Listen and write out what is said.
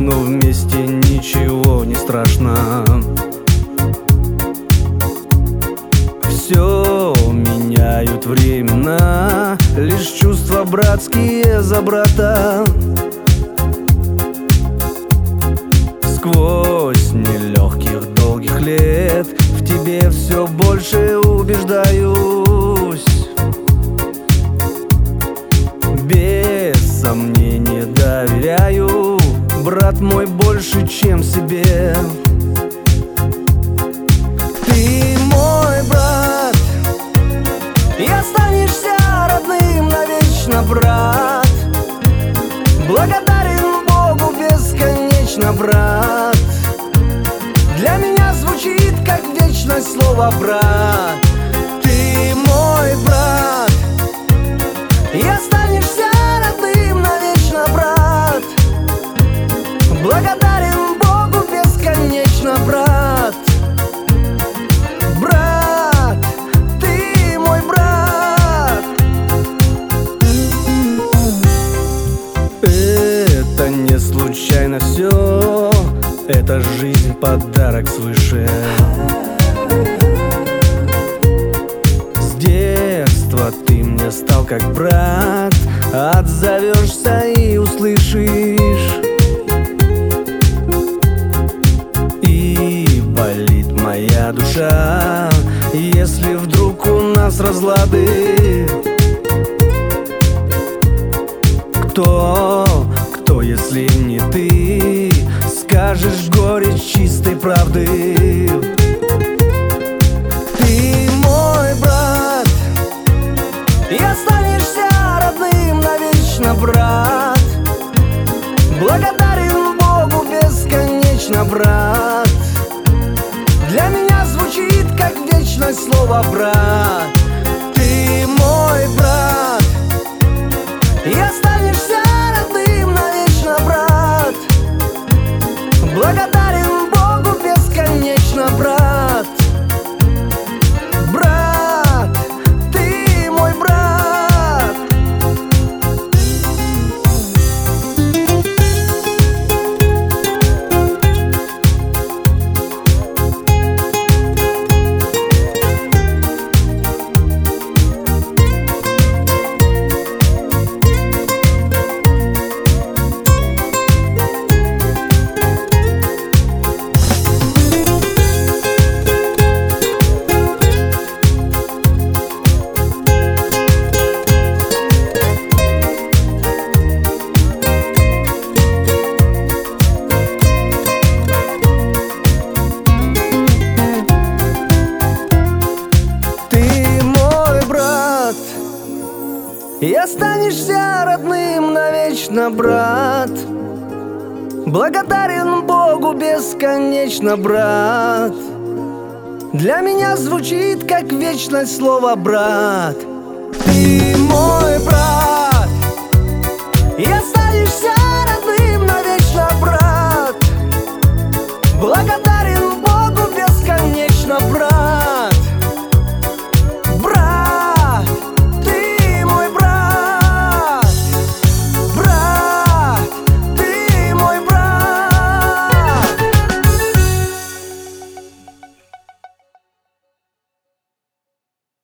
но вместе ничего не страшно. Все меняют времена, лишь чувства братские за брата. Сквозь нелегких долгих лет в тебе все больше убеждаюсь. Без сомнения доверяю, брат мой, больше, чем себе. Ты мой брат, и останешься родным навечно, брат. Благодарен Богу бесконечно, брат. Для меня звучит как вечность слово брат. Ты мой брат, и останешься родным навечно, брат. Благодарен Богу бесконечно, брат. Брат, ты мой брат. Это не случайно все, это жизнь, подарок свыше. С детства ты мне стал как брат, отзовешься и услышишь. И болит моя душа, если вдруг у нас разлады. Кто, если не ты, скажешь горечь чистой правды? Ты мой брат, и останешься родным навечно, брат. Благодарен Богу бесконечно, брат. Для меня звучит как вечность слово брат. Ты мой брат, и останешься родным навечно, брат. Благодарен Богу бесконечно, брат. Брат, ты мой брат. И останешься родным навечно, брат. Благодарен Богу бесконечно, брат. Для меня звучит как вечность слово брат.